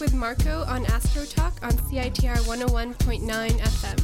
with Marco on Astro Talk on CITR 101.9 FM.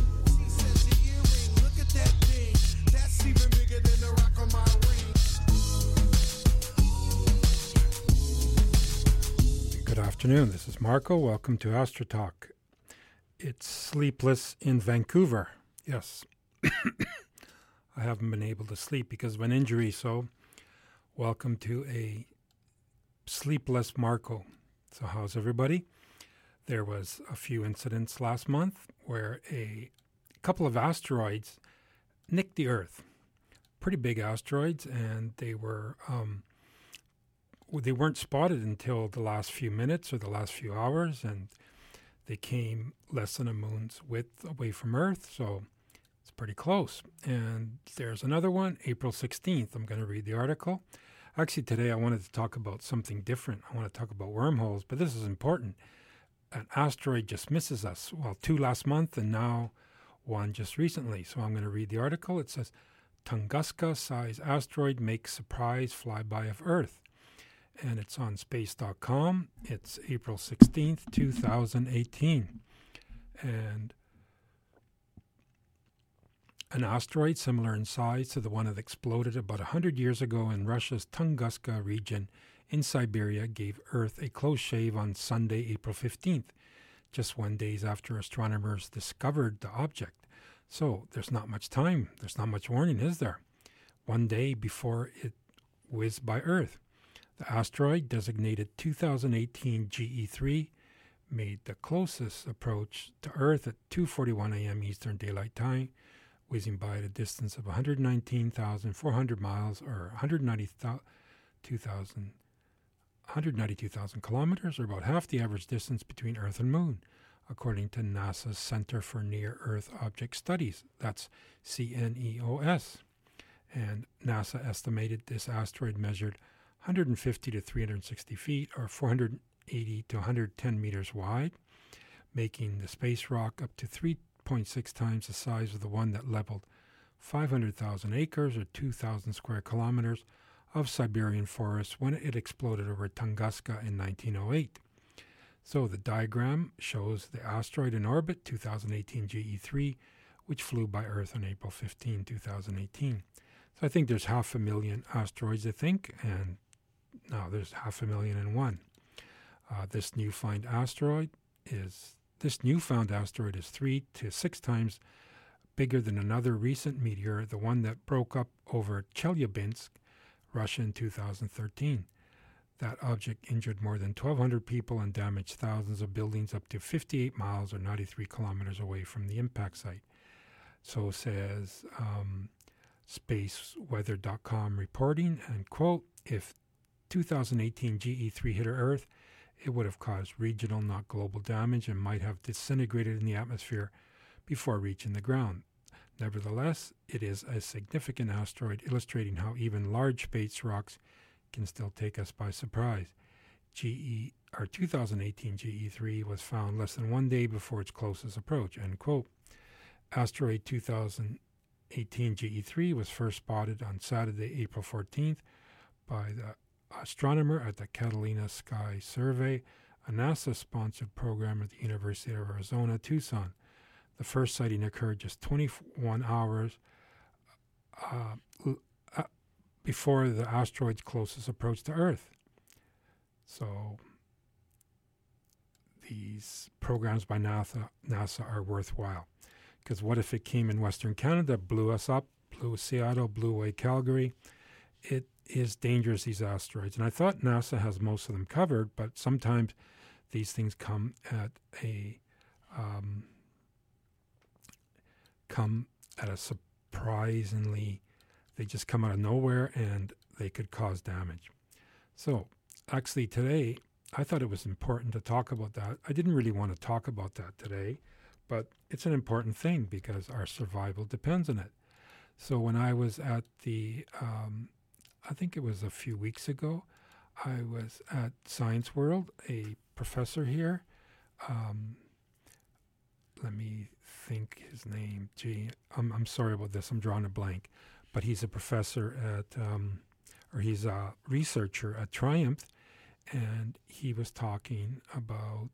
Good afternoon. This is Marco. Welcome to Astro Talk. It's sleepless in Vancouver. Yes. I haven't been able to sleep because of an injury, so welcome to a sleepless Marco. So how's everybody? There was a few incidents last month where a couple of asteroids nicked the Earth. Pretty big asteroids, and they weren't spotted until the last few minutes or the last few hours, and they came less than a moon's width away from Earth, so it's pretty close. And there's another one, April 16th. I'm going to read the article. Actually, today I wanted to talk about something different. I want to talk about wormholes, but this is important. An asteroid just misses us. Well, 2 last month and now 1 just recently. So I'm going to read the article. It says, Tunguska-size asteroid makes surprise flyby of Earth. And it's on space.com. It's April 16th, 2018. And an asteroid similar in size to the one that exploded about 100 years ago in Russia's Tunguska region in Siberia gave Earth a close shave on Sunday, April 15th, just 1 day after astronomers discovered the object. So there's not much time. There's not much warning, is there? 1 day before it whizzed by Earth. The asteroid, designated 2018 GE3, made the closest approach to Earth at 2:41 a.m. Eastern Daylight Time, whizzing by at a distance of 119,400 miles or 192,000 kilometers, or about half the average distance between Earth and Moon, according to NASA's Center for Near-Earth Object Studies. That's CNEOS. And NASA estimated this asteroid measured 150 to 360 feet, or 480 to 110 meters wide, making the space rock up to 3.6 times the size of the one that leveled 500,000 acres, or 2,000 square kilometers, of Siberian forest when it exploded over Tunguska in 1908. So the diagram shows the asteroid in orbit, 2018 GE3, which flew by Earth on April 15, 2018. So I think there's 500,000 asteroids, and now there's 500,001. This newfound asteroid is 3 to 6 times bigger than another recent meteor, the one that broke up over Chelyabinsk, Russia in 2013. That object injured more than 1,200 people and damaged thousands of buildings up to 58 miles or 93 kilometers away from the impact site. So says spaceweather.com reporting, and quote, if 2018 GE3 hit Earth, it would have caused regional, not global damage, and might have disintegrated in the atmosphere before reaching the ground. Nevertheless, it is a significant asteroid, illustrating how even large space rocks can still take us by surprise. 2018 GE3 was found less than 1 day before its closest approach, end quote. Asteroid 2018 GE3 was first spotted on Saturday, April 14th, by the astronomer at the Catalina Sky Survey, a NASA-sponsored program at the University of Arizona, Tucson. The first sighting occurred just 21 hours before the asteroid's closest approach to Earth. So these programs by NASA are worthwhile. Because what if it came in Western Canada, blew us up, blew Seattle, blew away Calgary? It is dangerous, these asteroids. And I thought NASA has most of them covered, but sometimes these things come at a surprisingly, they just come out of nowhere and they could cause damage. So actually today, I thought it was important to talk about that. I didn't really want to talk about that today, but it's an important thing because our survival depends on it. So when I was at the, I think it was a few weeks ago, I was at Science World. A professor here, let me think his name. Gee, I'm sorry about this. I'm drawing a blank. But he's a professor at, or he's a researcher at Triumph, and he was talking about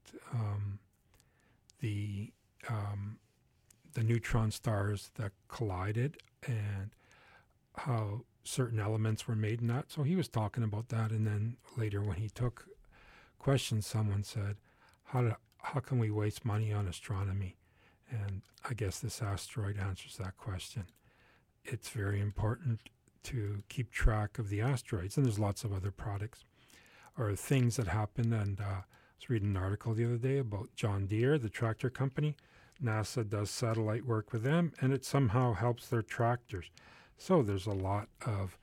the neutron stars that collided and how certain elements were made in that. So he was talking about that, and then later when he took questions, someone said, how can we waste money on astronomy? And I guess this asteroid answers that question. It's very important to keep track of the asteroids, and there's lots of other products or things that happen. And I was reading an article the other day about John Deere, the tractor company. NASA does satellite work with them, and it somehow helps their tractors. So there's a lot of,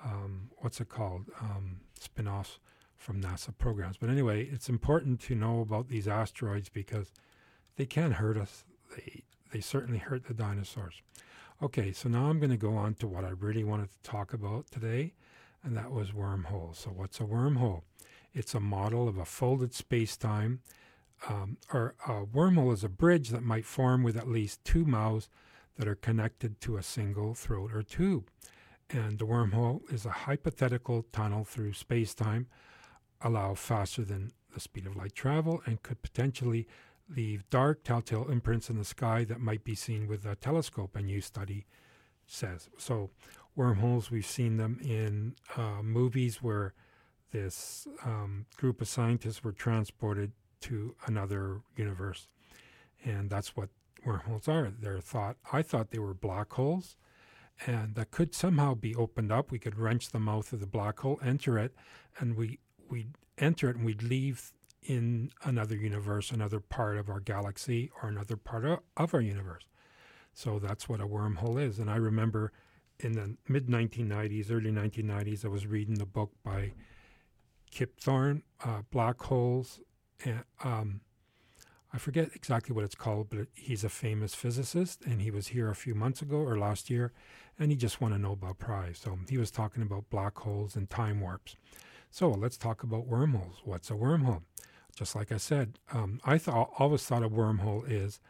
spin-offs from NASA programs. But anyway, it's important to know about these asteroids because they can hurt us. They certainly hurt the dinosaurs. Okay, so now I'm going to go on to what I really wanted to talk about today, and that was wormholes. So what's a wormhole? It's a model of a folded space-time, or a wormhole is a bridge that might form with at least two mouths that are connected to a single throat or tube. And the wormhole is a hypothetical tunnel through space-time, allow faster than the speed of light travel, and could potentially leave dark telltale imprints in the sky that might be seen with a telescope, a new study says. So wormholes, we've seen them in movies where this group of scientists were transported to another universe. And that's what wormholes are. I thought they were black holes, and that could somehow be opened up. We could wrench the mouth of the black hole, enter it, and we'd enter it and we'd leave in another universe, another part of our galaxy, or another part of our universe. So that's what a wormhole is. And I remember in the mid-1990s, early 1990s, I was reading the book by Kip Thorne, Black Holes. And, I forget exactly what it's called, but he's a famous physicist, and he was here a few months ago or last year, and he just won a Nobel Prize. So he was talking about black holes and time warps. So let's talk about wormholes. What's a wormhole? Just like I said, I always thought a wormhole is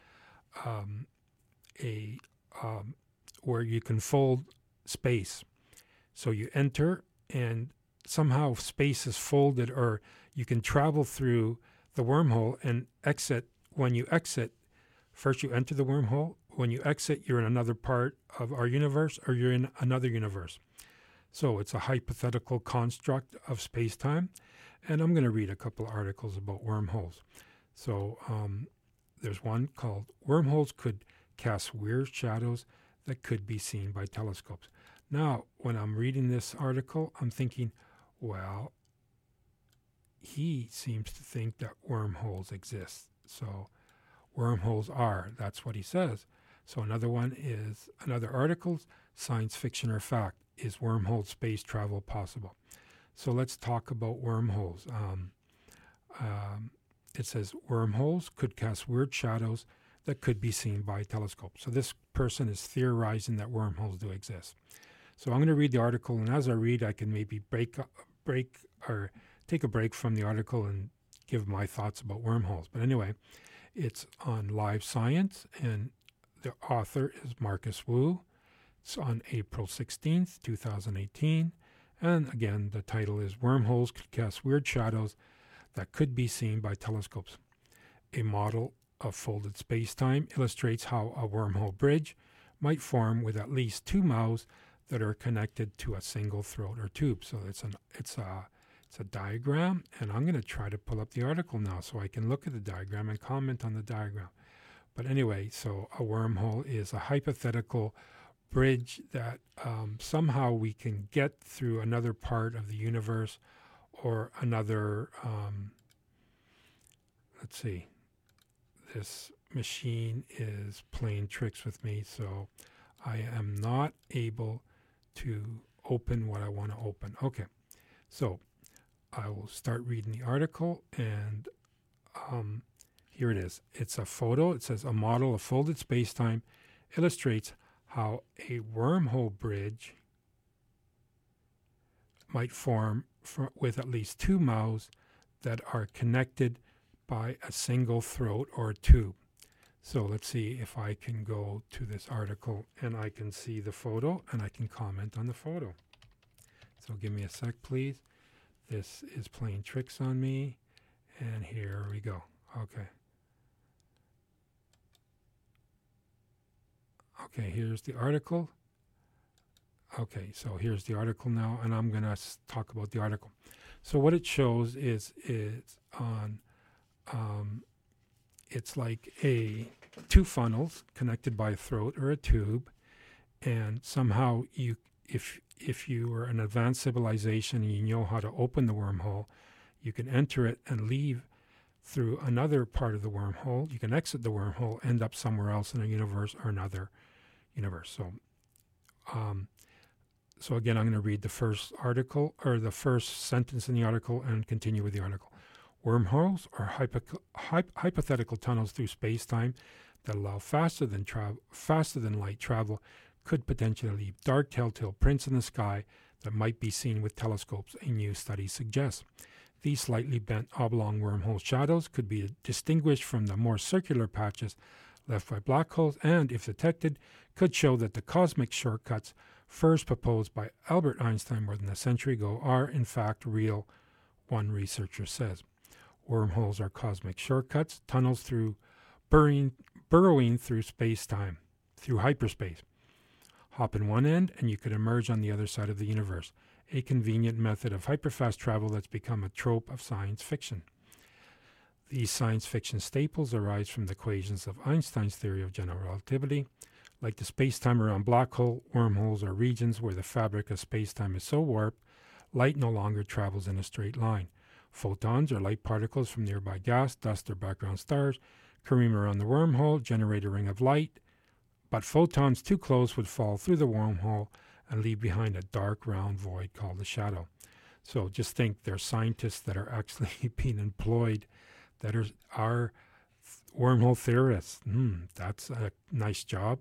where you can fold space. So you enter, and somehow space is folded, or you can travel through the wormhole and exit. When you exit, first you enter the wormhole. When you exit, you're in another part of our universe, or you're in another universe. So it's a hypothetical construct of space-time. And I'm going to read a couple of articles about wormholes. So there's one called Wormholes Could Cast Weird Shadows That Could Be Seen by Telescopes. Now, when I'm reading this article, I'm thinking, well, he seems to think that wormholes exist. So wormholes that's what he says. So another article, Science Fiction or Fact, is wormhole space travel possible? So let's talk about wormholes. It says wormholes could cast weird shadows that could be seen by telescopes. So this person is theorizing that wormholes do exist. So I'm going to read the article, and as I read, I can maybe take a break from the article and give my thoughts about wormholes. But anyway, it's on Live Science, and the author is Marcus Wu. It's on April 16th, 2018. And again, the title is Wormholes Could Cast Weird Shadows That Could Be Seen by Telescopes. A model of folded space-time illustrates how a wormhole bridge might form with at least two mouths that are connected to a single throat or tube. So it's a diagram, and I'm going to try to pull up the article now so I can look at the diagram and comment on the diagram. But anyway, so a wormhole is a hypothetical bridge that somehow we can get through another part of the universe, or another, let's see, this machine is playing tricks with me, so I am not able to open what I want to open. Okay, so I will start reading the article, and here it is. It's a photo. It says a model of folded space-time illustrates how a wormhole bridge might form with at least two mouths that are connected by a single throat or tube. So let's see if I can go to this article and I can see the photo and I can comment on the photo. So give me a sec, please. this is playing tricks on me. And here we go. Okay. Okay, here's the article. Okay, so here's the article now, and I'm going to talk about the article. So what it shows is it's on, it's like two funnels connected by a throat or a tube, and somehow if you were an advanced civilization and you know how to open the wormhole, you can enter it and leave through another part of the wormhole. You can exit the wormhole, end up somewhere else in a universe or another universe. So again, I'm going to read the first article, or the first sentence in the article, and continue with the article. Wormholes are hypothetical tunnels through space-time that allow faster than light travel, could potentially leave dark telltale prints in the sky that might be seen with telescopes, a new study suggests. These slightly bent oblong wormhole shadows could be distinguished from the more circular patches left by black holes, and, if detected, could show that the cosmic shortcuts first proposed by Albert Einstein more than a century ago are, in fact, real, one researcher says. Wormholes are cosmic shortcuts, tunnels through burrowing through space-time, through hyperspace. Hop in one end, and you could emerge on the other side of the universe, a convenient method of hyperfast travel that's become a trope of science fiction. These science fiction staples arise from the equations of Einstein's theory of general relativity. Like the space-time around black hole, wormholes are regions where the fabric of space-time is so warped, light no longer travels in a straight line. Photons, or light particles from nearby gas, dust, or background stars, careen around the wormhole, generate a ring of light, but photons too close would fall through the wormhole and leave behind a dark, round void called a shadow. So just think, there are scientists that are actually being employed that are wormhole theorists. That's a nice job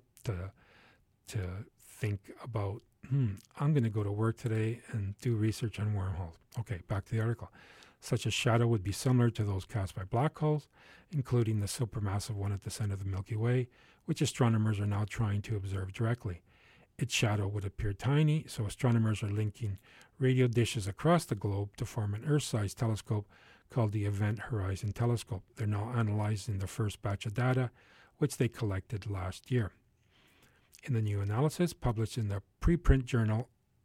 to think about. I'm going to go to work today and do research on wormholes. Okay, back to the article. Such a shadow would be similar to those cast by black holes, including the supermassive one at the center of the Milky Way, which astronomers are now trying to observe directly. Its shadow would appear tiny, so astronomers are linking radio dishes across the globe to form an Earth-sized telescope called the Event Horizon Telescope. They're now analyzing the first batch of data, which they collected last year. In the new analysis, published in the preprint journal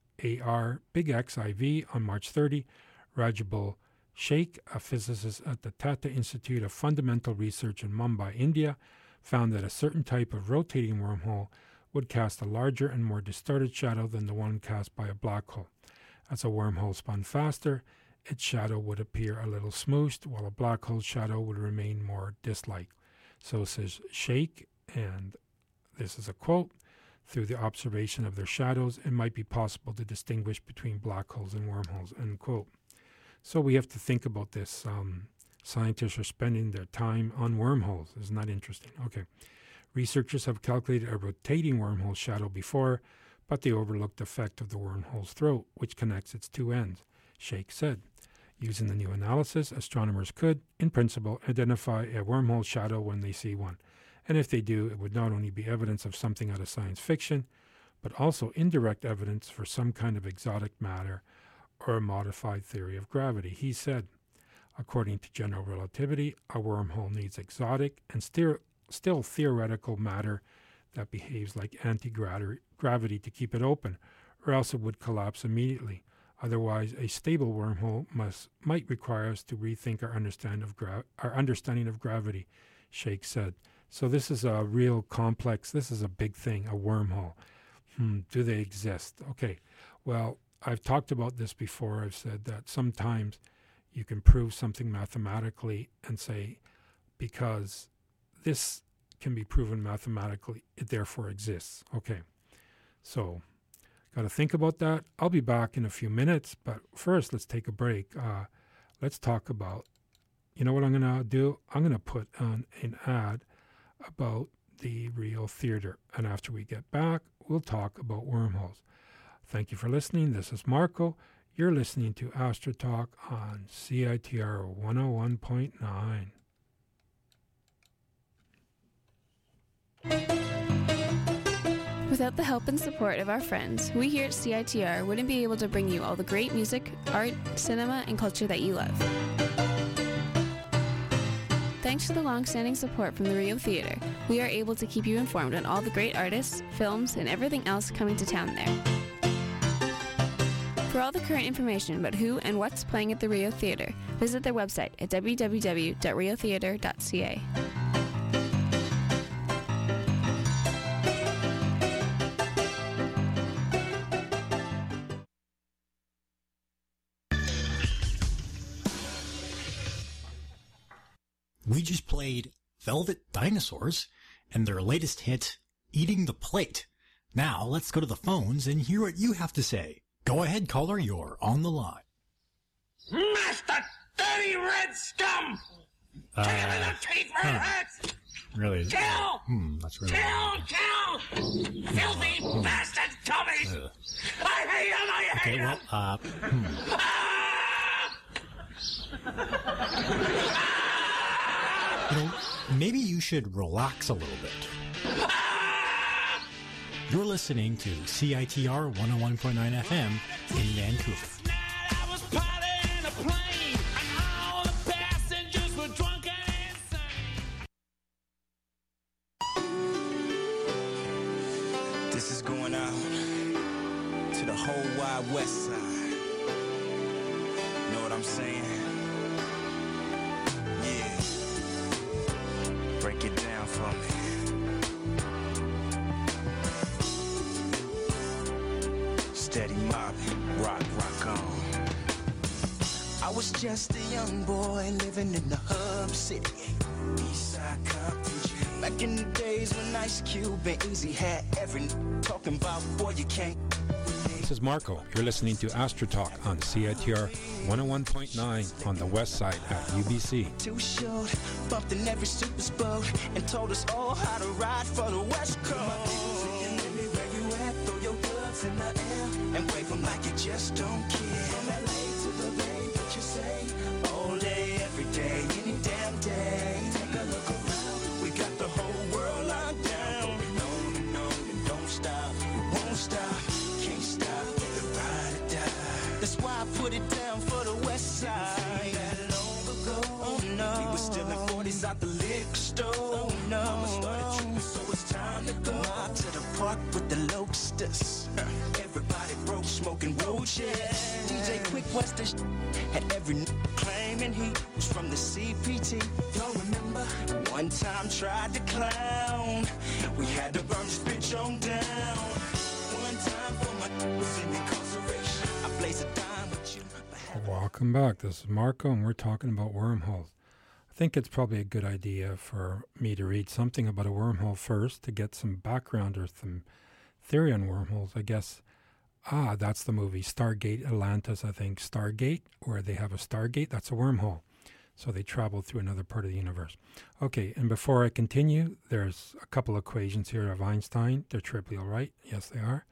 AR Big XIV on March 30, Rajabul Sheikh, a physicist at the Tata Institute of Fundamental Research in Mumbai, India, found that a certain type of rotating wormhole would cast a larger and more distorted shadow than the one cast by a black hole. As a wormhole spun faster, its shadow would appear a little smooshed, while a black hole shadow would remain more disk-like. So says Sheikh, and this is a quote, "Through the observation of their shadows, it might be possible to distinguish between black holes and wormholes," end quote. So we have to think about this. Scientists are spending their time on wormholes. Isn't that interesting? Okay. Researchers have calculated a rotating wormhole shadow before, but they overlooked the effect of the wormhole's throat, which connects its two ends, Sheikh said. Using the new analysis, astronomers could, in principle, identify a wormhole shadow when they see one. And if they do, it would not only be evidence of something out of science fiction, but also indirect evidence for some kind of exotic matter or a modified theory of gravity. He said, according to general relativity, a wormhole needs exotic and still theoretical matter that behaves like anti-gravity to keep it open, or else it would collapse immediately. Otherwise, a stable wormhole might require us to rethink our understanding of gravity, Sheikh said. So this is a real complex, this is a big thing, a wormhole. Do they exist? Okay, well, I've talked about this before. I've said that sometimes you can prove something mathematically and say, because this can be proven mathematically, it therefore exists. Okay, so got to think about that. I'll be back in a few minutes, but first let's take a break. Let's talk about, you know what I'm going to do? I'm going to put on an ad about the Real Theater, and after we get back, we'll talk about wormholes. Thank you for listening. This is Marco. You're listening to Astro Talk on CITR 101.9. Without the help and support of our friends, we here at CITR wouldn't be able to bring you all the great music, art, cinema, and culture that you love. Thanks to the long-standing support from the Rio Theater, we are able to keep you informed on all the great artists, films, and everything else coming to town there. For all the current information about who and what's playing at the Rio Theater, visit their website at www.riotheater.ca. We just played Velvet Dinosaurs and their latest hit, Eating the Plate. Now let's go to the phones and hear what you have to say. Go ahead, caller, you're on the line. Master dirty red scum! Take him in the teeth where it hurts! Really? Kill! That's really Kill! Filthy bastard Tommy! I hate him! I hate him! Maybe you should relax a little bit. You're listening to CITR 101.9 FM in Vancouver. This is going out to the whole wide west side. Know what I'm saying? Yeah. Break it down for me. Steady mobbing, rock on. I was just a young boy living in the hub city, Eastside Compton. Back in the days when Ice Cube and Easy had every talking about, boy, you can't. This is Marco. You're listening to Astro Talk on CITR 101.9 on the west side at UBC. Too short, bumped in every super boat and told us all how to ride for the West Coast. Where you at, throw your gloves in the air and wave them like you just don't care. From LA to the Bay, what you say? All day, every day, any damn day. Take a look around, we got the whole world locked down. On and don't stop, we won't stop. Can't stop, the ride or die. That's why I put it down for the west side. That long ago, oh no, we were still in 40s out the liquor store. Oh no, Mama started tripping, so it's time to go out to the park with the Locusts. Everybody broke, smoking roaches. DJ Quick Western had every claiming he was from the CPT. Y'all remember? One time tried to clown. We had to burn this bitch on down. One time for my was in incarceration. I blaze a dime with you. Welcome back. This is Marco, and we're talking about wormholes. I think it's probably a good idea for me to read something about a wormhole first to get some background or some theory on wormholes. I guess, that's the movie Stargate Atlantis, I think. Stargate, where they have a Stargate, that's a wormhole. So they travel through another part of the universe. Okay, and before I continue, there's a couple equations here of Einstein. They're trivial, right? Yes, they are.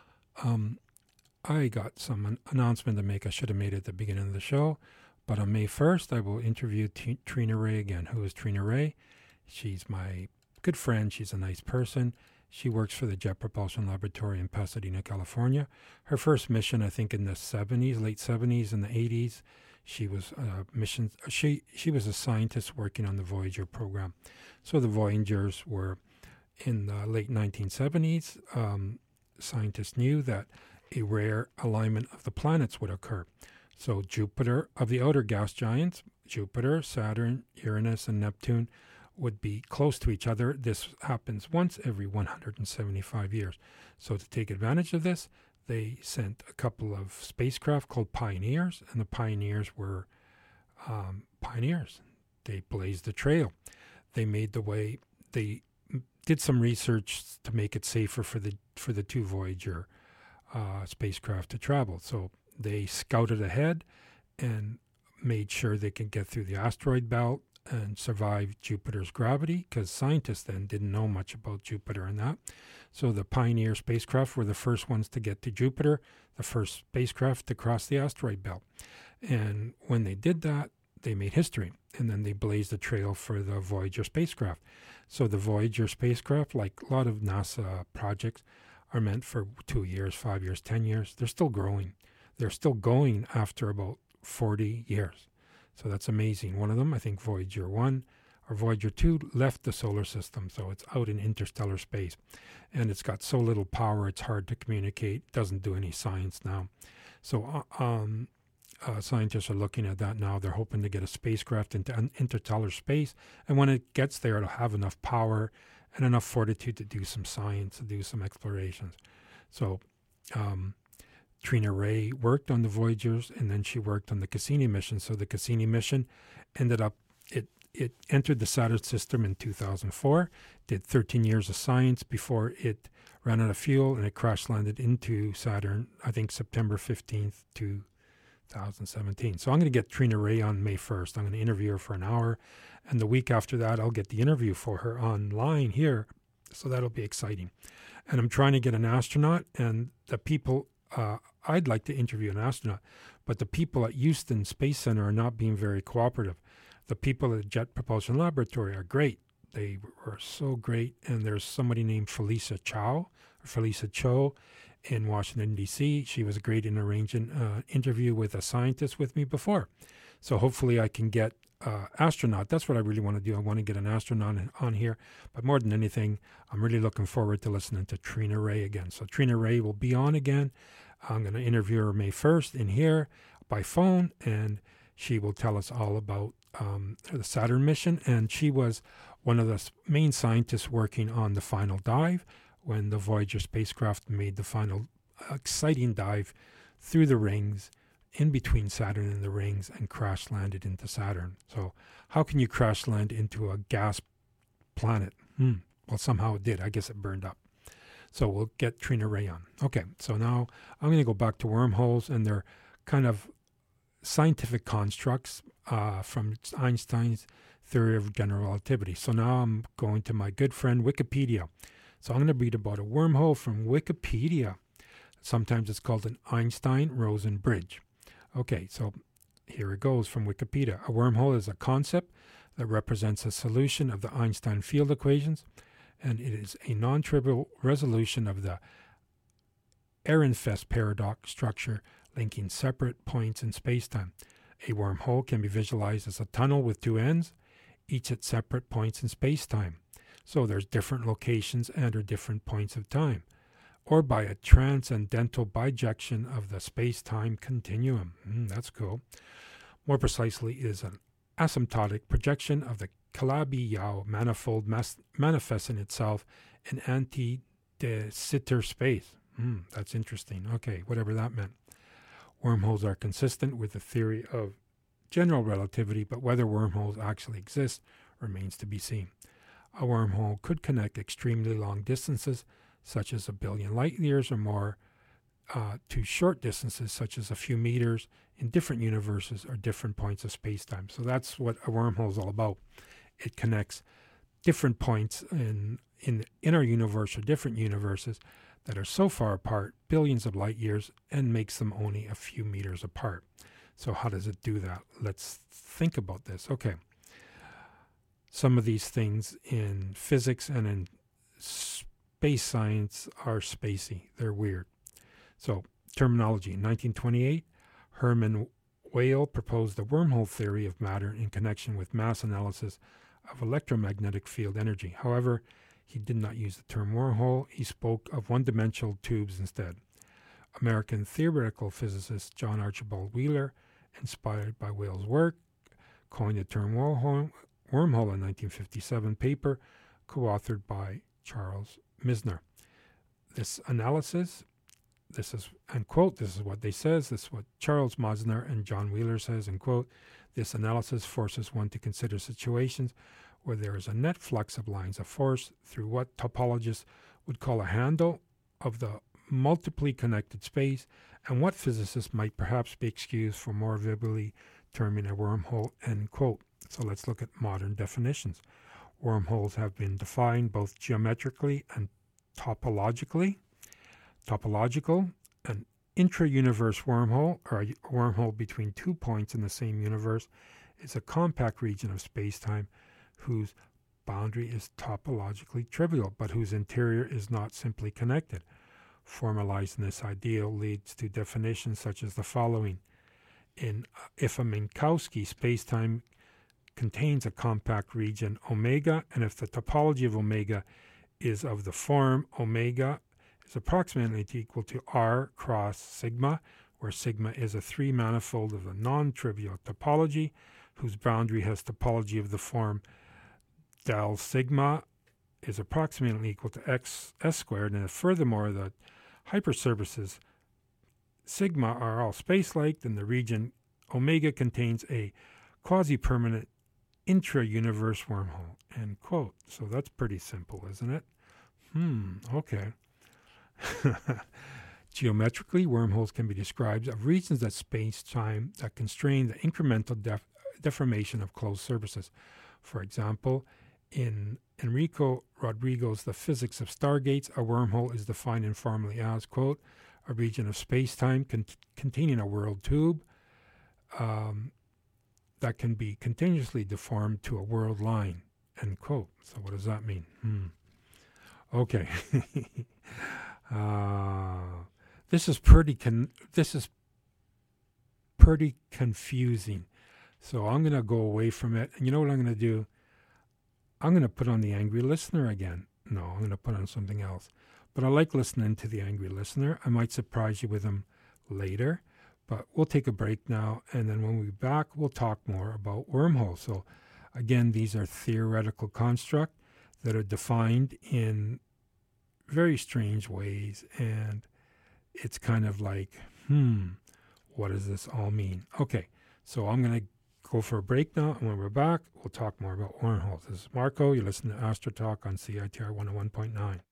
I got some announcement to make. I should have made it at the beginning of the show. But on May 1st, I will interview Trina Ray again. Who is Trina Ray? She's my good friend. She's a nice person. She works for the Jet Propulsion Laboratory in Pasadena, California. Her first mission, I think, in the 70s, late 70s and the 80s, she was she was a scientist working on the Voyager program. So the Voyagers were in the late 1970s. Scientists knew that a rare alignment of the planets would occur. So Jupiter, of the outer gas giants, Jupiter, Saturn, Uranus, and Neptune would be close to each other. This happens once every 175 years. So to take advantage of this, they sent a couple of spacecraft called Pioneers, and the Pioneers were pioneers. They blazed the trail. They made the way. They did some research to make it safer for the two Voyager spacecraft to travel. So they scouted ahead and made sure they could get through the asteroid belt and survive Jupiter's gravity, because scientists then didn't know much about Jupiter and that. So the Pioneer spacecraft were the first ones to get to Jupiter, the first spacecraft to cross the asteroid belt. And when they did that, they made history, and then they blazed the trail for the Voyager spacecraft. So the Voyager spacecraft, like a lot of NASA projects, are meant for 2 years, 5 years, 10 years. They're still growing. They're still going after about 40 years. So that's amazing. One of them, I think Voyager 1 or Voyager 2, left the solar system. So it's out in interstellar space. And it's got so little power, it's hard to communicate. Doesn't do any science now. So scientists are looking at that now. They're hoping to get a spacecraft into interstellar space. And when it gets there, it'll have enough power and enough fortitude to do some science, to do some explorations. So Trina Ray worked on the Voyagers, and then she worked on the Cassini mission. So the Cassini mission ended up, it entered the Saturn system in 2004, did 13 years of science before it ran out of fuel, and it crash-landed into Saturn, I think September 15th, 2017. So I'm going to get Trina Ray on May 1st. I'm going to interview her for an hour, and the week after that, I'll get the interview for her online here, so that'll be exciting. And I'm trying to get an astronaut, and the people, I'd like to interview an astronaut, but the people at Houston Space Center are not being very cooperative. The people at the Jet Propulsion Laboratory are great. They were so great, and there's somebody named Felicia Cho in Washington, D.C. She was great in arranging an interview with a scientist with me before. So hopefully I can get astronaut. That's what I really want to do. I want to get an astronaut on here. But more than anything, I'm really looking forward to listening to Trina Ray again. So Trina Ray will be on again. I'm going to interview her May 1st in here by phone, and she will tell us all about the Saturn mission. And she was one of the main scientists working on the final dive when the Voyager spacecraft made the final exciting dive through the rings, in between Saturn and the rings, and crash landed into Saturn. So how can you crash land into a gas planet? Well, somehow it did. I guess it burned up. So we'll get Trina Ray on. Okay, so now I'm going to go back to wormholes, and they're kind of scientific constructs from Einstein's theory of general relativity. So now I'm going to my good friend Wikipedia. So I'm going to read about a wormhole from Wikipedia. Sometimes it's called an Einstein-Rosen bridge. Okay, so here it goes from Wikipedia. A wormhole is a concept that represents a solution of the Einstein field equations, and it is a non-trivial resolution of the Ehrenfest paradox structure linking separate points in spacetime. A wormhole can be visualized as a tunnel with two ends, each at separate points in spacetime. So there's different locations and or different points of time, or by a transcendental bijection of the space-time continuum. That's cool. More precisely, it is an asymptotic projection of the Calabi-Yau manifold manifesting itself in anti-de Sitter space. That's interesting. Okay, whatever that meant. Wormholes are consistent with the theory of general relativity, but whether wormholes actually exist remains to be seen. A wormhole could connect extremely long distances, such as 1 billion light years or more, to short distances, such as a few meters, in different universes or different points of space-time. So that's what a wormhole is all about. It connects different points in our universe or different universes that are so far apart, billions of light years, and makes them only a few meters apart. So how does it do that? Let's think about this. Okay. Some of these things in physics and in space science are spacey. They're weird. So terminology. In 1928, Hermann Weyl proposed the wormhole theory of matter in connection with mass analysis of electromagnetic field energy. However, he did not use the term wormhole. He spoke of one-dimensional tubes instead. American theoretical physicist John Archibald Wheeler, inspired by Weyl's work, coined the term wormhole in 1957 paper, co-authored by Charles Misner. This analysis, this is, and quote, this is what they says, this is what Charles Misner and John Wheeler says, and quote, this analysis forces one to consider situations where there is a net flux of lines of force through what topologists would call a handle of the multiply connected space, and what physicists might perhaps be excused for more vividly terming a wormhole, end quote. So let's look at modern definitions. Wormholes have been defined both geometrically and topologically. Topological, an intra-universe wormhole, or a wormhole between 2 points in the same universe, is a compact region of space-time whose boundary is topologically trivial, but whose interior is not simply connected. Formalizing this ideal leads to definitions such as the following. If a Minkowski spacetime contains a compact region omega, and if the topology of omega is of the form omega is approximately equal to R cross sigma, where sigma is a 3-manifold of a non-trivial topology whose boundary has topology of the form del sigma is approximately equal to x s squared, and if furthermore the hypersurfaces sigma are all space-like, then the region omega contains a quasi-permanent intra-universe wormhole, end quote. So that's pretty simple, isn't it? Okay. Geometrically, wormholes can be described as regions of space-time that constrain the incremental deformation of closed surfaces. For example, in Enrico Rodrigo's The Physics of Stargates, a wormhole is defined informally as, quote, a region of space-time containing a world tube that can be continuously deformed to a world line, end quote. So what does that mean? Okay. This is pretty confusing. So I'm going to go away from it. And you know what I'm going to do? I'm going to put on the Angry Listener again. No, I'm going to put on something else. But I like listening to the Angry Listener. I might surprise you with him later. But we'll take a break now. And then when we're back, we'll talk more about wormholes. So again, these are theoretical constructs that are defined in very strange ways. And it's kind of like, what does this all mean? Okay, so I'm going to go for a break now, and when we're back, we'll talk more about wormholes. This is Marco. You're listening to Astro Talk on CITR 101.9.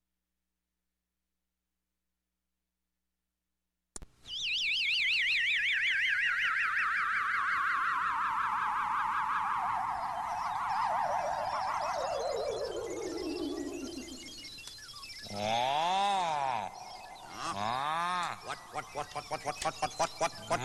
What?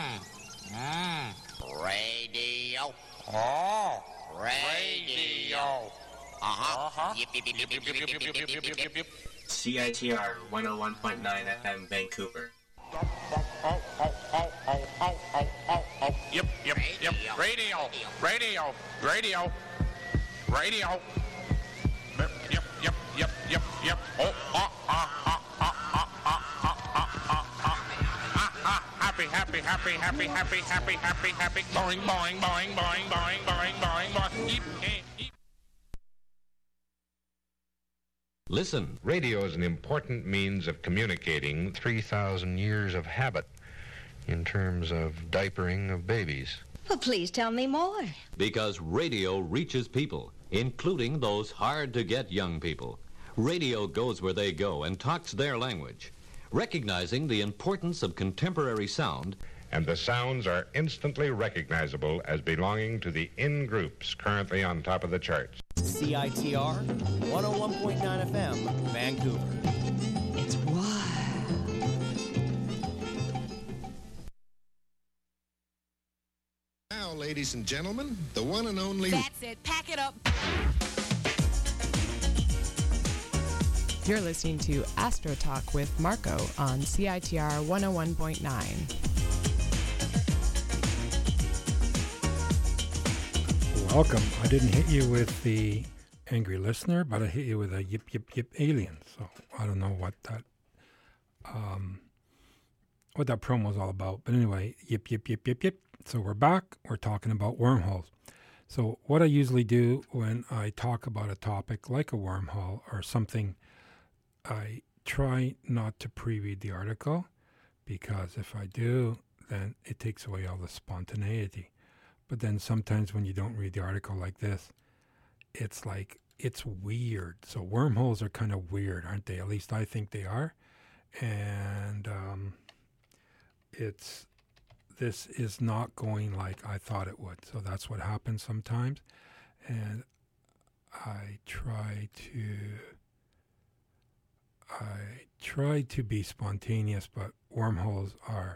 Radio. Oh, radio. Yip, yip, yip, yip, yip, yip, yip, yip, yip, yip. CITR 101.9 FM Vancouver. Yep. Radio. Yep. Happy. Boing. Listen, radio is an important means of communicating 3,000 years of habit in terms of diapering of babies. Well, please tell me more. Because radio reaches people, including those hard-to-get young people. Radio goes where they go and talks their language, recognizing the importance of contemporary sound. And the sounds are instantly recognizable as belonging to the in-groups currently on top of the charts. CITR 101.9 FM, Vancouver. It's wild. Now, ladies and gentlemen, the one and only... That's it. Pack it up. You're listening to Astro Talk with Marco on CITR 101.9. Welcome. I didn't hit you with the Angry Listener, but I hit you with a yip alien. So I don't know what that promo is all about. But anyway, yip. So we're back. We're talking about wormholes. So what I usually do when I talk about a topic like a wormhole or something, I try not to pre-read the article, because if I do, then it takes away all the spontaneity. But then sometimes when you don't read the article like this, it's like, it's weird. So wormholes are kind of weird, aren't they? At least I think they are. And this is not going like I thought it would. So that's what happens sometimes. And I try to be spontaneous, but wormholes are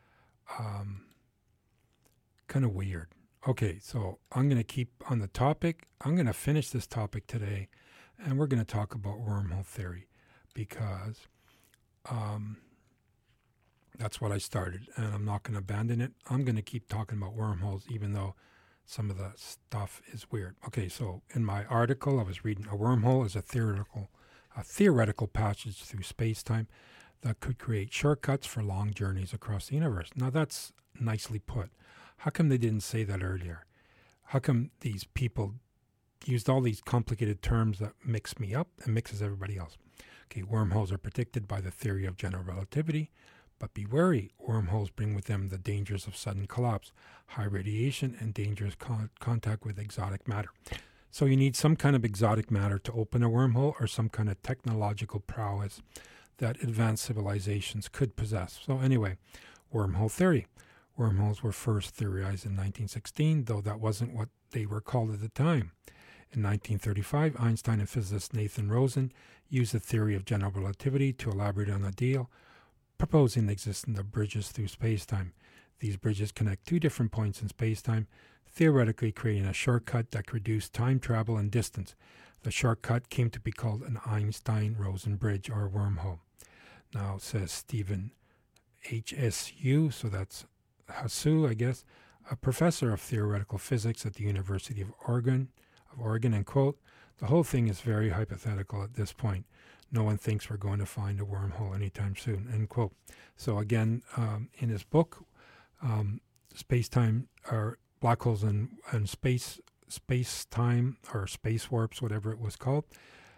kind of weird. Okay, so I'm going to keep on the topic. I'm going to finish this topic today, and we're going to talk about wormhole theory, because that's what I started, and I'm not going to abandon it. I'm going to keep talking about wormholes, even though some of the stuff is weird. Okay, so in my article, I was reading a wormhole is a theoretical passage through space-time that could create shortcuts for long journeys across the universe. Now, that's nicely put. How come they didn't say that earlier? How come these people used all these complicated terms that mix me up and mixes everybody else? Okay, wormholes are predicted by the theory of general relativity, but be wary, wormholes bring with them the dangers of sudden collapse, high radiation, and dangerous contact with exotic matter. So you need some kind of exotic matter to open a wormhole, or some kind of technological prowess that advanced civilizations could possess. So anyway, wormhole theory. Wormholes were first theorized in 1916, though that wasn't what they were called at the time. In 1935, Einstein and physicist Nathan Rosen used the theory of general relativity to elaborate on a deal, proposing the existence of bridges through spacetime. These bridges connect two different points in spacetime, theoretically creating a shortcut that could reduce time travel and distance. The shortcut came to be called an Einstein-Rosen bridge, or wormhole. Now, says Stephen HSU, so that's Hasu, I guess, a professor of theoretical physics at the University of Oregon, and quote, "The whole thing is very hypothetical at this point. No one thinks we're going to find a wormhole anytime soon," end quote. So again, in his book, Space-Time, or Black Holes and Space-Time, or Space Warps, whatever it was called,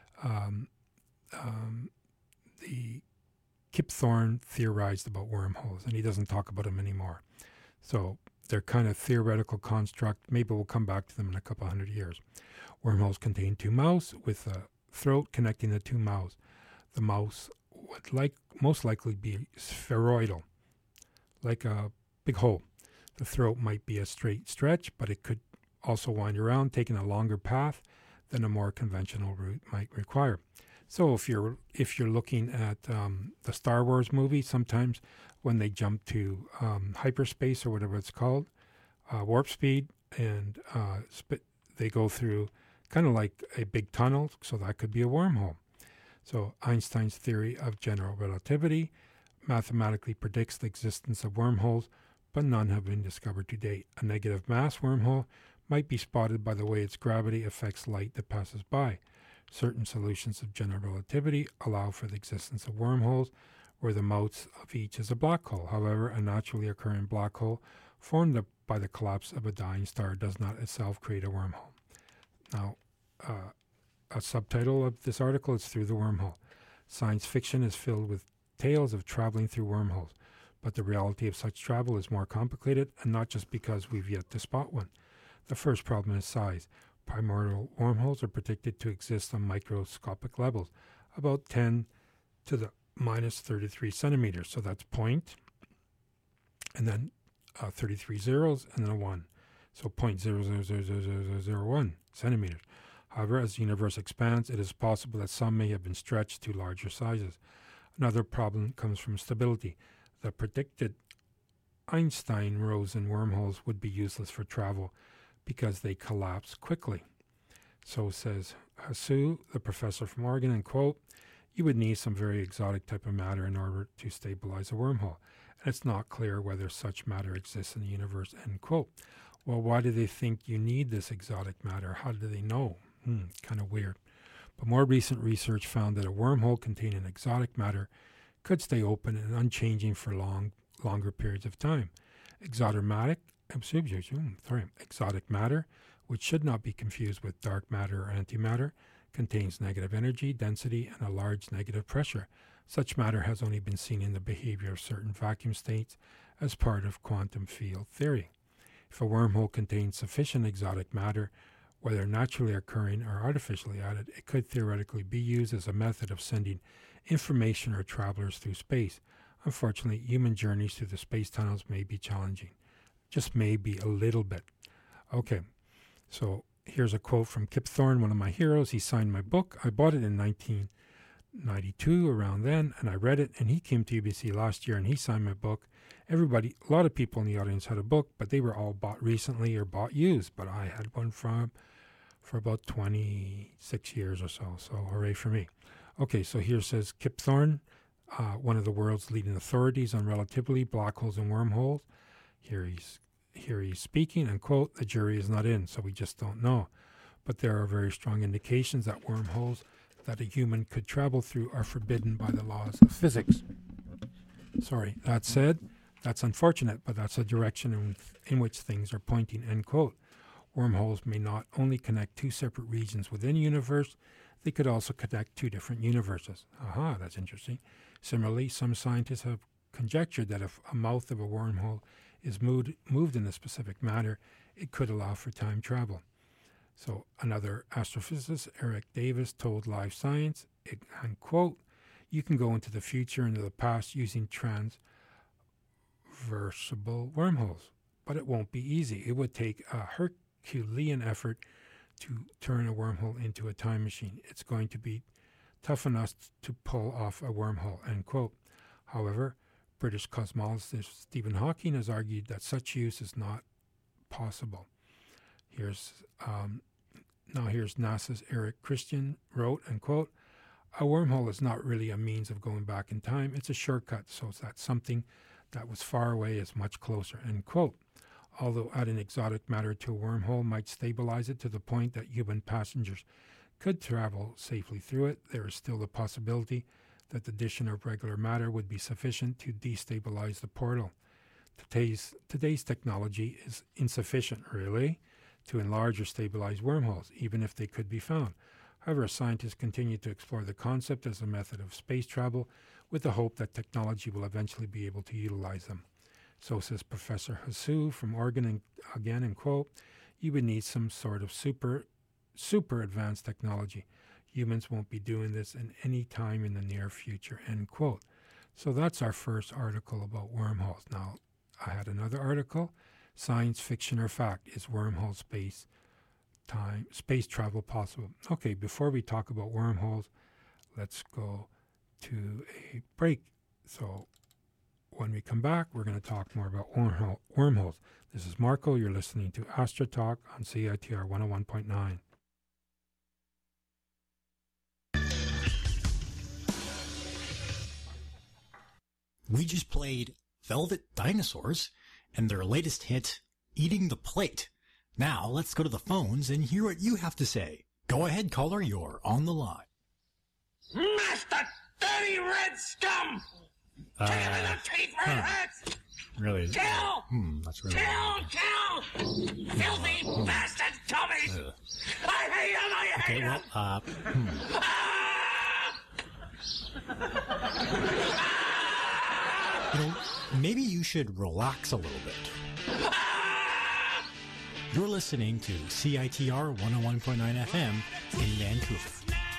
the Kip Thorne theorized about wormholes, and he doesn't talk about them anymore. So they're kind of theoretical construct. Maybe we'll come back to them in a couple hundred years. Wormholes contain two mouths with a throat connecting the two mouths. The mouths would most likely be spheroidal, like a big hole. The throat might be a straight stretch, but it could also wind around, taking a longer path than a more conventional route might require. So if you're looking at the Star Wars movie, sometimes when they jump to hyperspace, or whatever it's called, warp speed, and they go through kind of like a big tunnel, so that could be a wormhole. So Einstein's theory of general relativity mathematically predicts the existence of wormholes, but none have been discovered to date. A negative mass wormhole might be spotted by the way its gravity affects light that passes by. Certain solutions of general relativity allow for the existence of wormholes, where the mouth of each is a black hole. However, a naturally occurring black hole formed by the collapse of a dying star does not itself create a wormhole. Now, a subtitle of this article is Through the Wormhole. Science fiction is filled with tales of traveling through wormholes, but the reality of such travel is more complicated, and not just because we've yet to spot one. The first problem is size. Primordial wormholes are predicted to exist on microscopic levels, about 10 to the minus 33 centimeters. So that's point, and then 33 zeros, and then a 1. So 0.000001 centimeters. However, as the universe expands, it is possible that some may have been stretched to larger sizes. Another problem comes from stability. The predicted Einstein-Rosen wormholes would be useless for travel because they collapse quickly. So says Hasu, the professor from Oregon, and quote, "You would need some very exotic type of matter in order to stabilize a wormhole, and it's not clear whether such matter exists in the universe," end quote. Well, why do they think you need this exotic matter? How do they know? Kind of weird. But more recent research found that a wormhole containing exotic matter could stay open and unchanging for longer periods of time. Exotic matter, which should not be confused with dark matter or antimatter, contains negative energy, density, and a large negative pressure. Such matter has only been seen in the behavior of certain vacuum states as part of quantum field theory. If a wormhole contains sufficient exotic matter, whether naturally occurring or artificially added, it could theoretically be used as a method of sending information or travelers through space. Unfortunately, human journeys through the space tunnels may be challenging. Just maybe a little bit. Okay, so here's a quote from Kip Thorne, one of my heroes. He signed my book. I bought it in 1992, around then, and I read it, and he came to UBC last year, and he signed my book. Everybody, a lot of people in the audience had a book, but they were all bought recently or bought used, but I had one for about 26 years or so hooray for me. Okay, so here says Kip Thorne, one of the world's leading authorities on relativity, black holes and wormholes. Here he's speaking, and quote, "The jury is not in, so we just don't know. But there are very strong indications that wormholes that a human could travel through are forbidden by the laws of physics." Sorry, that said, that's unfortunate, but that's a direction in which things are pointing, end quote. Wormholes may not only connect two separate regions within a universe, they could also connect two different universes. Aha, that's interesting. Similarly, some scientists have conjectured that if a mouth of a wormhole is moved in a specific manner, it could allow for time travel. So another astrophysicist, Eric Davis, told Live Science, and quote, "You can go into the future and the past using transversible wormholes, but it won't be easy. It would take a Herculean effort to turn a wormhole into a time machine. It's going to be tough enough to pull off a wormhole," end quote. However, British cosmologist Stephen Hawking has argued that such use is not possible. Here's NASA's Eric Christian wrote, and quote, "A wormhole is not really a means of going back in time. It's a shortcut, so that something that was far away is much closer," end quote. Although adding exotic matter to a wormhole might stabilize it to the point that human passengers could travel safely through it, there is still the possibility that the addition of regular matter would be sufficient to destabilize the portal. Today's technology is insufficient, really, to enlarge or stabilize wormholes, even if they could be found. However, scientists continue to explore the concept as a method of space travel with the hope that technology will eventually be able to utilize them. So says Professor Hasu from Oregon, and again, in quote, "You would need some sort of super advanced technology. Humans won't be doing this in any time in the near future," end quote. So that's our first article about wormholes. Now, I had another article, Science Fiction or Fact, is wormhole space travel possible? Okay, before we talk about wormholes, let's go to a break. So when we come back, we're going to talk more about wormholes. This is Marco. You're listening to Astro Talk on CITR 101.9. We just played Velvet Dinosaurs and their latest hit, Eating the Plate. Now let's go to the phones and hear what you have to say. Go ahead, caller, you're on the line. Master dirty red scum! Take him in the teeth where it hurts! Really? Kill! That's really Kill! Filthy bastard Tommies! I hate him! I hate him! Maybe you should relax a little bit. You're listening to CITR 101.9 FM in Vancouver.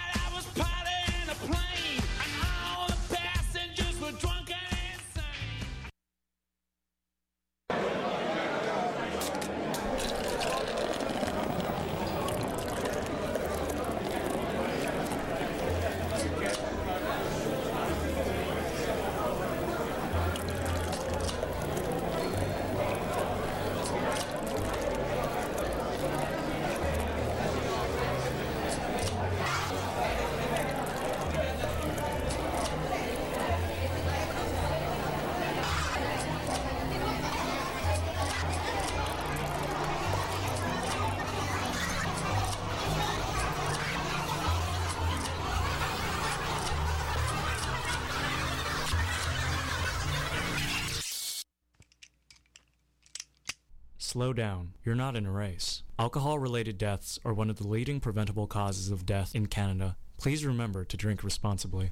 Slow down. You're not in a race. Alcohol-related deaths are one of the leading preventable causes of death in Canada. Please remember to drink responsibly.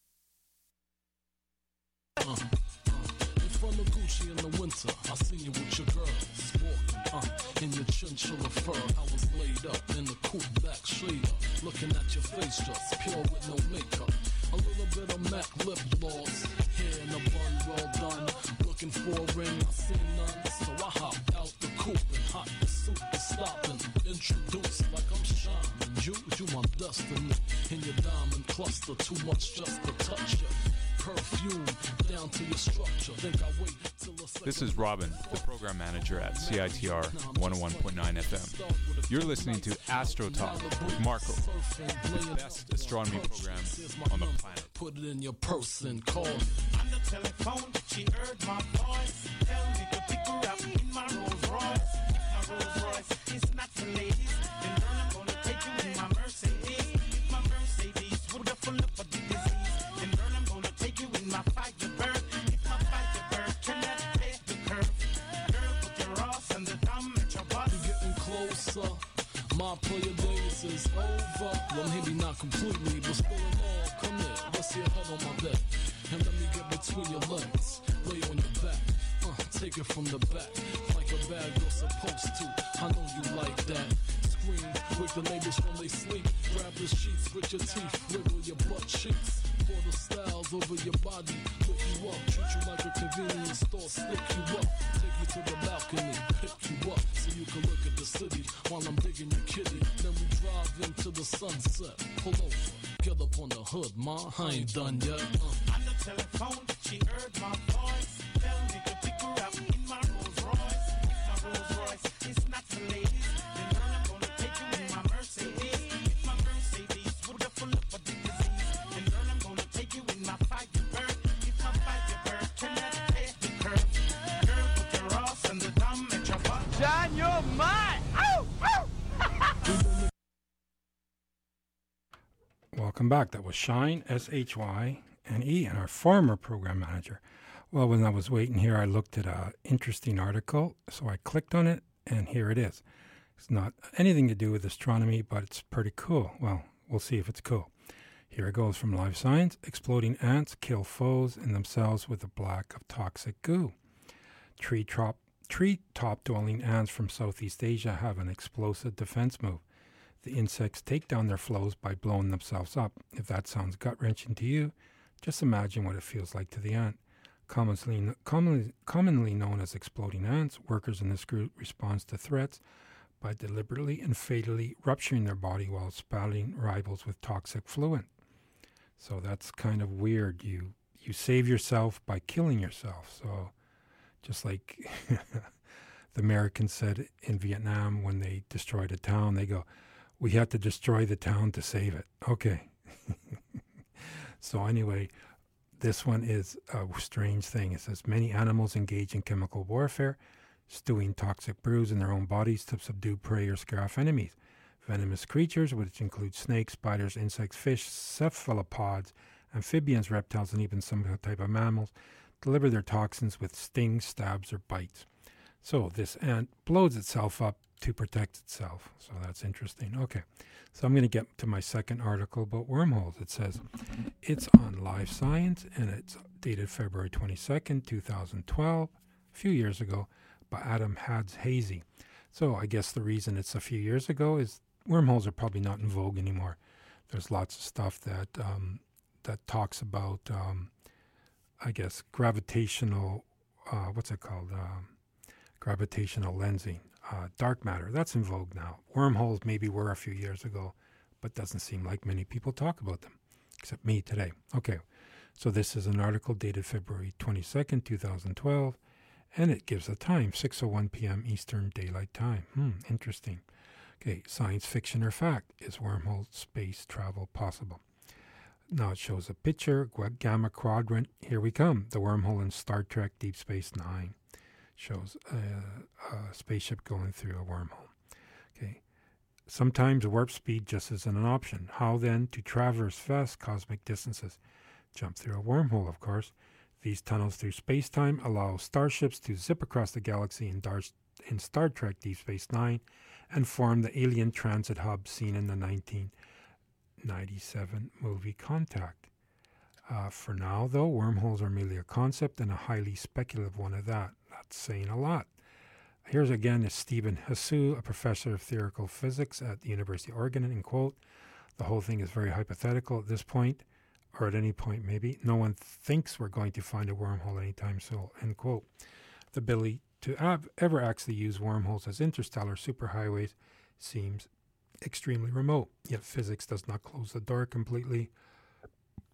In front of Gucci in the winter, I seen you with your girls walking, in your chinchilla fur. I was laid up in the cool back shader, looking at your face just pure with no makeup. A little bit of MAC lip gloss, hair in a bun well done. Looking for a ring, I seen none, so I hopped out the coupe and hot the suit is stopping. Introduced like I'm shining. You my destiny in your diamond cluster. Too much just to touch you. perfume down to your structure. Think I wait till a This is Robin, the program manager at CITR 101.9 FM. You're listening to Astro Talk with Marco, the best astronomy program on the planet. Put it in your purse and call. On the telephone, she heard my voice. Tell me to pick her up in my Rolls Royce. My Rolls Royce is not for ladies. Then girl, I'm gonna take you in my Mercedes. My Mercedes with a full up of the disease. Then girl, I'm gonna take you in my Firebird. If my Firebird cannot take the curve. Girl, put your ass on the thumb at your butt. You're getting closer. My player days is over. Well, maybe not completely, but still in all. Come here, rest your head on my bed. And let me get between your legs. Lay on your back. Take it from the back. Like a bag you're supposed to. I know you like that. Scream, wake the neighbors when they sleep. Grab the sheets with your teeth. Wiggle your butt cheeks. Pour the styles over your body. Lift you up. Treat you like a convenience store. Stick you up. Take you to the balcony. Pick you up. So you can look at the city while I'm digging your kitty. Then we drive into the sunset. Pull over. Get up on the hood, ma. I ain't done yet. On the telephone, she heard my voice. Tell me to pick her up in my Rolls Royce. My Rolls Royce is not for ladies. Then girl, I'm gonna take you in my Mercedes. My Mercedes with a full up of the disease. Then girl, I'm gonna take you in my Firebird. If my Firebird cannot take the curve. Girl, put your ass on the thumb at your butt. John, you're mine! Ow! Ow! Welcome back. That was Shine, S-H-Y-N-E, and our former program manager. Well, when I was waiting here, I looked at an interesting article, so I clicked on it, and here it is. It's not anything to do with astronomy, but it's pretty cool. Well, we'll see if it's cool. Here it goes from Live Science. Exploding ants kill foes and themselves with a black of toxic goo. Tree-top dwelling ants from Southeast Asia have an explosive defense move. The insects take down their foes by blowing themselves up. If that sounds gut-wrenching to you, just imagine what it feels like to the ant. Commonly known as exploding ants, workers in this group respond to threats by deliberately and fatally rupturing their body while spouting rivals with toxic fluid. So that's kind of weird. You save yourself by killing yourself. So just like the Americans said in Vietnam when they destroyed a town, they go, "We had to destroy the town to save it." Okay. So anyway, this one is a strange thing. It says many animals engage in chemical warfare, stewing toxic brews in their own bodies to subdue prey or scare off enemies. Venomous creatures, which include snakes, spiders, insects, fish, cephalopods, amphibians, reptiles, and even some type of mammals, deliver their toxins with stings, stabs, or bites. So this ant blows itself up to protect itself. So that's interesting. Okay, so I'm going to get to my second article about wormholes. It says it's on Live Science, and it's dated February 22nd, 2012, a few years ago, by Adam Hazy. So I guess the reason it's a few years ago is wormholes are probably not in vogue anymore. There's lots of stuff that that talks about, I guess, gravitational, gravitational lensing. Dark matter, that's in vogue now. Wormholes maybe were a few years ago, but doesn't seem like many people talk about them, except me today. Okay, so this is an article dated February 22nd, 2012, and it gives a time, 6:01 p.m. Eastern Daylight Time. Interesting. Okay, science fiction or fact, is wormhole space travel possible? Now it shows a picture, gamma quadrant, here we come, the wormhole in Star Trek Deep Space Nine. Shows a spaceship going through a wormhole. Okay. Sometimes warp speed just isn't an option. How then to traverse vast cosmic distances? Jump through a wormhole, of course. These tunnels through space-time allow starships to zip across the galaxy in Star Trek Deep Space Nine and form the alien transit hub seen in the 1997 movie Contact. For now, though, wormholes are merely a concept and a highly speculative one at that. That's saying a lot. Here's again is Stephen Hsu, a professor of theoretical physics at the University of Oregon, and quote, "The whole thing is very hypothetical at this point, or at any point maybe. No one thinks we're going to find a wormhole anytime soon," end quote. The ability to ever actually use wormholes as interstellar superhighways seems extremely remote, yet physics does not close the door completely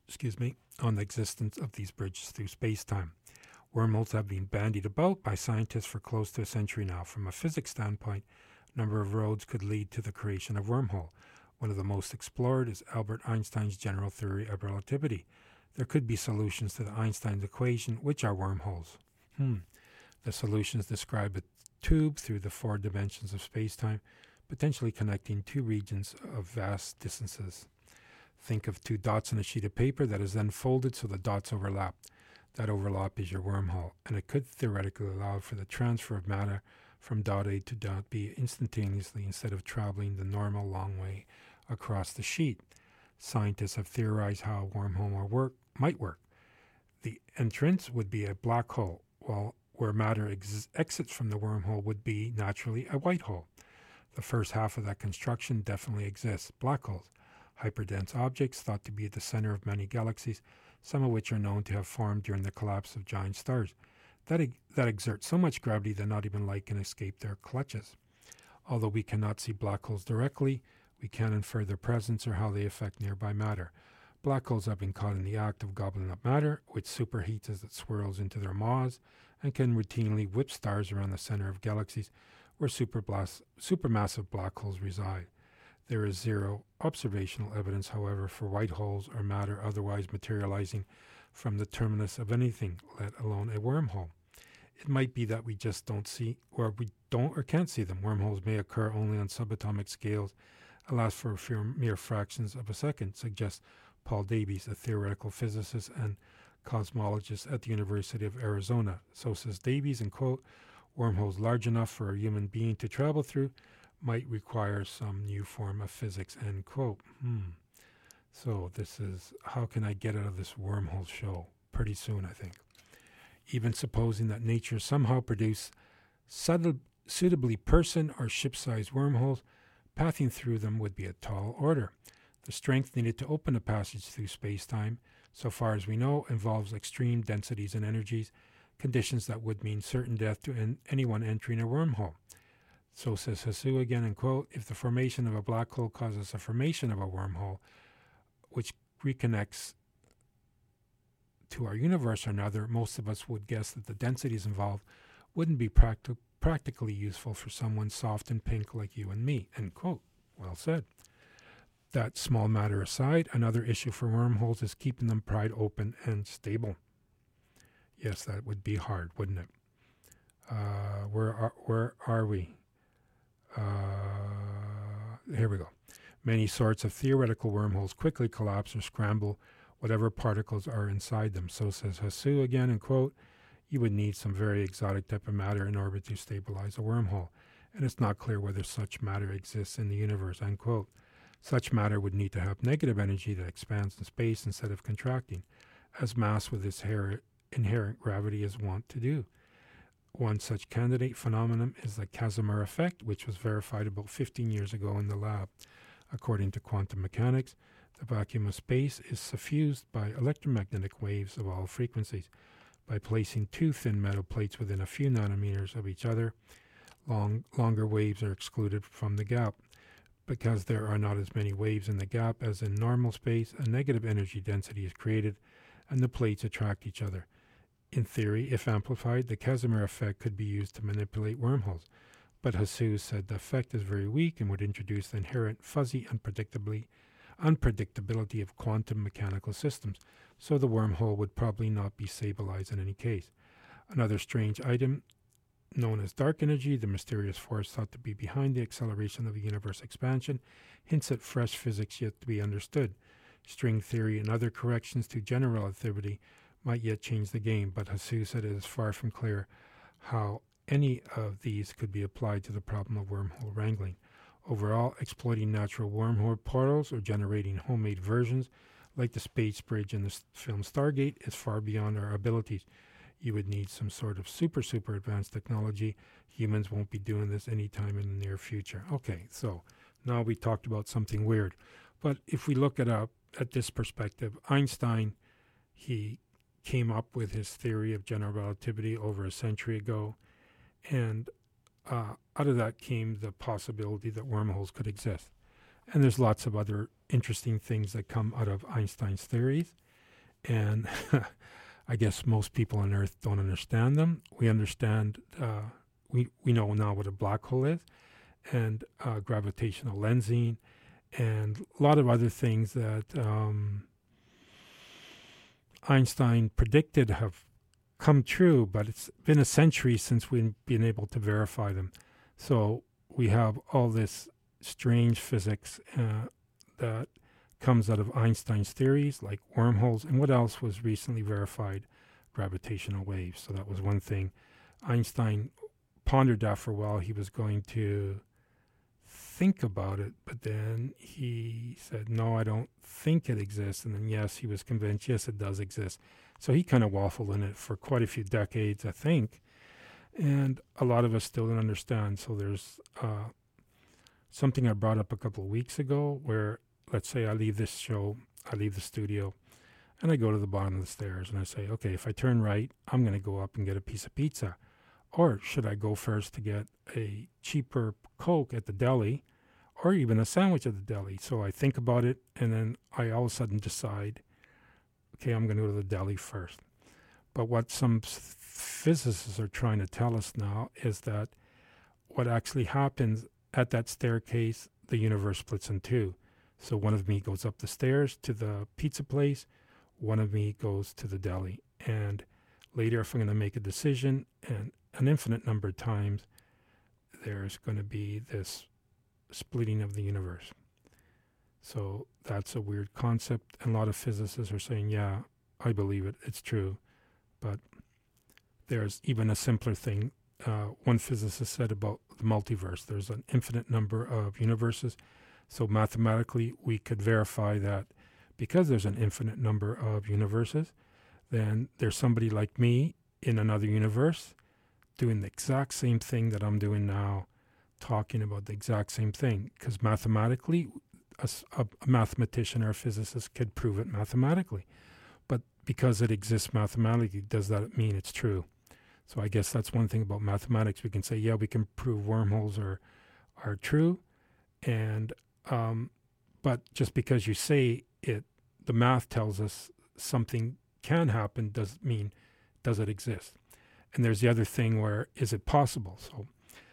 on the existence of these bridges through space-time. Wormholes have been bandied about by scientists for close to a century now. From a physics standpoint, a number of roads could lead to the creation of wormhole. One of the most explored is Albert Einstein's general theory of relativity. There could be solutions to the Einstein's equation, which are wormholes. The solutions describe a tube through the 4 dimensions of space-time, potentially connecting 2 regions of vast distances. Think of 2 dots on a sheet of paper that is then folded so the dots overlap. That overlap is your wormhole, and it could theoretically allow for the transfer of matter from dot A to dot B instantaneously instead of traveling the normal long way across the sheet. Scientists have theorized how a wormhole might work. The entrance would be a black hole, while where matter exits from the wormhole would be naturally a white hole. The first half of that construction definitely exists. Black holes, hyperdense objects thought to be at the center of many galaxies, some of which are known to have formed during the collapse of giant stars, that exert so much gravity that not even light can escape their clutches. Although we cannot see black holes directly, we can infer their presence or how they affect nearby matter. Black holes have been caught in the act of gobbling up matter, which superheats as it swirls into their maws, and can routinely whip stars around the center of galaxies where supermassive black holes reside. There is zero observational evidence, however, for white holes or matter otherwise materializing from the terminus of anything, let alone a wormhole. It might be that we just don't see, or we don't or can't see them. Wormholes may occur only on subatomic scales and last for mere fractions of a second, suggests Paul Davies, a theoretical physicist and cosmologist at the University of Arizona. So says Davies, and quote, wormholes large enough for a human being to travel through might require some new form of physics, end quote. So this is, how can I get out of this wormhole show? Pretty soon, I think. Even supposing that nature somehow produced suitably person or ship-sized wormholes, pathing through them would be a tall order. The strength needed to open a passage through space-time, so far as we know, involves extreme densities and energies, conditions that would mean certain death to anyone entering a wormhole. So says Hsu again, and quote, if the formation of a black hole causes the formation of a wormhole, which reconnects to our universe or another, most of us would guess that the densities involved wouldn't be practically useful for someone soft and pink like you and me, end quote. Well said. That small matter aside, another issue for wormholes is keeping them pried open and stable. Yes, that would be hard, wouldn't it? Where are we? Here we go. Many sorts of theoretical wormholes quickly collapse or scramble whatever particles are inside them. So says Hsu again, and quote, you would need some very exotic type of matter in order to stabilize a wormhole, and it's not clear whether such matter exists in the universe, end quote. Such matter would need to have negative energy that expands in space instead of contracting, as mass with its inherent gravity is wont to do. One such candidate phenomenon is the Casimir effect, which was verified about 15 years ago in the lab. According to quantum mechanics, the vacuum of space is suffused by electromagnetic waves of all frequencies. By placing 2 thin metal plates within a few nanometers of each other, longer waves are excluded from the gap. Because there are not as many waves in the gap as in normal space, a negative energy density is created, and the plates attract each other. In theory, if amplified, the Casimir effect could be used to manipulate wormholes, but Hsu said the effect is very weak and would introduce the inherent fuzzy unpredictability of quantum mechanical systems, so the wormhole would probably not be stabilized in any case. Another strange item, known as dark energy, the mysterious force thought to be behind the acceleration of the universe expansion, hints at fresh physics yet to be understood. String theory and other corrections to general relativity might yet change the game, but Hsu said it is far from clear how any of these could be applied to the problem of wormhole wrangling. Overall, exploiting natural wormhole portals or generating homemade versions like the space bridge in the film Stargate is far beyond our abilities. You would need some sort of super advanced technology. Humans won't be doing this anytime in the near future. Okay, so now we talked about something weird. But if we look at this perspective, Einstein, he came up with his theory of general relativity over a century ago. And out of that came the possibility that wormholes could exist. And there's lots of other interesting things that come out of Einstein's theories. And I guess most people on Earth don't understand them. We understand, we know now what a black hole is, and gravitational lensing, and a lot of other things that Einstein predicted have come true, but it's been a century since we've been able to verify them. So we have all this strange physics that comes out of Einstein's theories, like wormholes, and what else was recently verified? Gravitational waves. So that was one thing. Einstein pondered that for a while. He was going to think about it, but then he said, no, I don't think it exists. And then, yes, he was convinced, yes, it does exist. So he kind of waffled in it for quite a few decades, I think. And a lot of us still don't understand. So there's something I brought up a couple of weeks ago where, let's say I leave this show, I leave the studio, and I go to the bottom of the stairs and I say, okay, if I turn right, I'm going to go up and get a piece of pizza. Or should I go first to get a cheaper Coke at the deli or even a sandwich at the deli? So I think about it, and then I all of a sudden decide, okay, I'm going to go to the deli first. But what some physicists are trying to tell us now is that what actually happens at that staircase, the universe splits in two. So one of me goes up the stairs to the pizza place, one of me goes to the deli. And later, if I'm going to make a decision, and an infinite number of times, there's going to be this splitting of the universe. So that's a weird concept. And a lot of physicists are saying, yeah, I believe it. It's true. But there's even a simpler thing. One physicist said about the multiverse, there's an infinite number of universes. So mathematically, we could verify that because there's an infinite number of universes, then there's somebody like me in another universe doing the exact same thing that I'm doing now, talking about the exact same thing. Because mathematically, a mathematician or a physicist could prove it mathematically. But because it exists mathematically, does that mean it's true? So I guess that's one thing about mathematics. We can say, yeah, we can prove wormholes are true, and but just because you say it, the math tells us something can happen, doesn't mean does it exist. And there's the other thing where, is it possible? So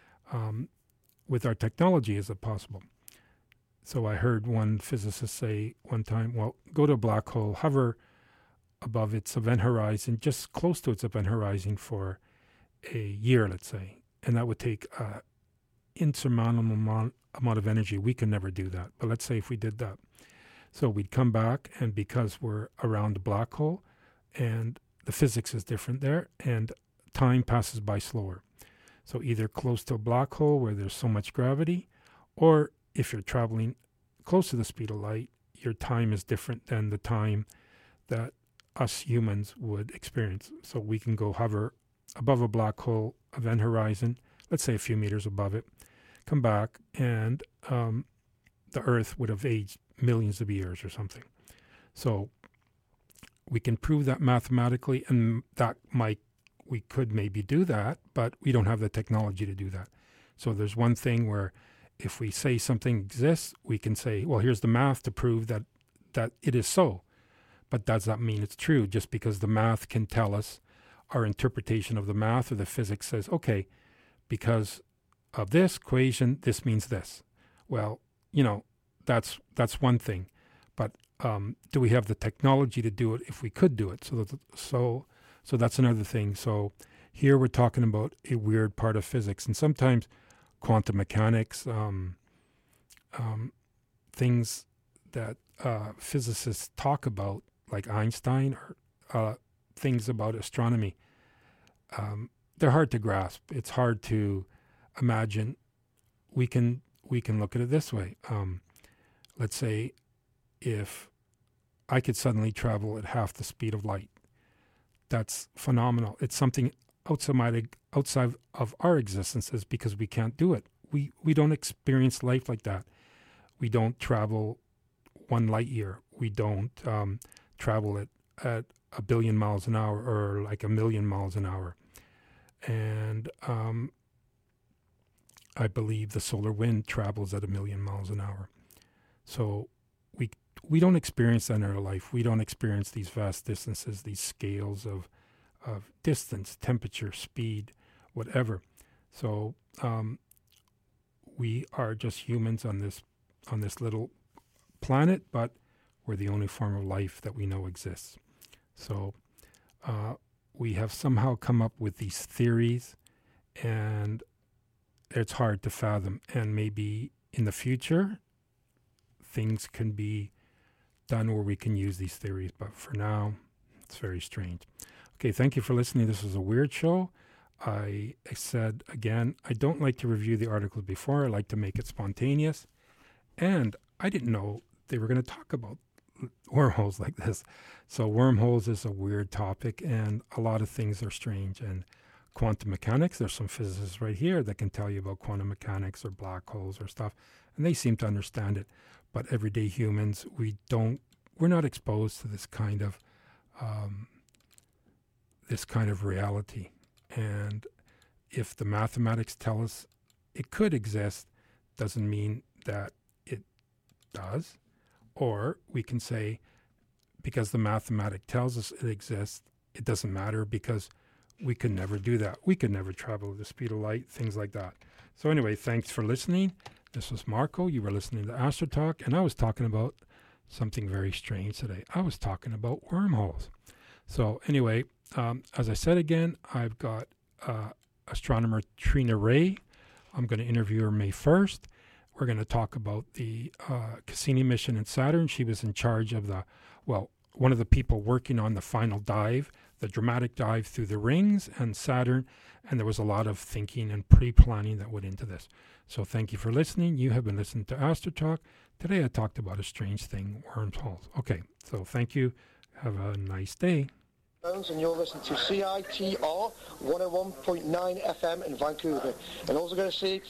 with our technology, is it possible? So I heard one physicist say one time, well, go to a black hole, hover above its event horizon, just close to its event horizon for a year, let's say. And that would take an insurmountable amount of energy. We can never do that. But let's say if we did that. So we'd come back, and because we're around a black hole, and the physics is different there, and time passes by slower. So either close to a black hole where there's so much gravity, or if you're traveling close to the speed of light, your time is different than the time that us humans would experience. So we can go hover above a black hole event horizon, let's say a few meters above it, come back, and the Earth would have aged millions of years or something. So we can prove that mathematically, and that we could maybe do that, but we don't have the technology to do that. So there's one thing where if we say something exists, we can say, well, here's the math to prove that it is so. But does that mean it's true? Just because the math can tell us, our interpretation of the math or the physics says, okay, because of this equation, this means this. Well, that's one thing. But do we have the technology to do it if we could do it? So that's another thing. So here we're talking about a weird part of physics. And sometimes quantum mechanics, things that physicists talk about, like Einstein, or things about astronomy, they're hard to grasp. It's hard to imagine. We can look at it this way. Let's say if I could suddenly travel at half the speed of light, that's phenomenal. It's something outside of our existences because we can't do it. We don't experience life like that. We don't travel 1 light year. We don't travel at 1 billion miles an hour or like 1 million miles an hour. And I believe the solar wind travels at 1 million miles an hour. So we don't experience that in our life. We don't experience these vast distances, these scales of distance, temperature, speed, whatever. So we are just humans on this little planet, but we're the only form of life that we know exists. So we have somehow come up with these theories, and it's hard to fathom. And maybe in the future, things can be done where we can use these theories. But for now, it's very strange. Okay, thank you for listening. This was a weird show. I said, again, I don't like to review the articles before. I like to make it spontaneous. And I didn't know they were going to talk about wormholes like this. So wormholes is a weird topic, and a lot of things are strange. And quantum mechanics, there's some physicists right here that can tell you about quantum mechanics or black holes or stuff, and they seem to understand it. But everyday humans, we're not exposed to this kind of reality. And if the mathematics tell us it could exist, doesn't mean that it does. Or we can say, because the mathematics tells us it exists, it doesn't matter, because we could never do that. We could never travel at the speed of light, things like that. So anyway, thanks for listening. This was Marco. You were listening to Astro Talk, and I was talking about something very strange today. I was talking about wormholes. So anyway, as I said again, I've got astronomer Trina Ray. I'm going to interview her May 1st. We're going to talk about the Cassini mission in Saturn. She was in charge of one of the people working on the final dive, the dramatic dive through the rings and Saturn. And there was a lot of thinking and pre-planning that went into this. So thank you for listening. You have been listening to Astro Talk. Today I talked about a strange thing, wormholes. Okay, so thank you. Have a nice day. And you're listening to CITR 101.9 FM in Vancouver. And also going to say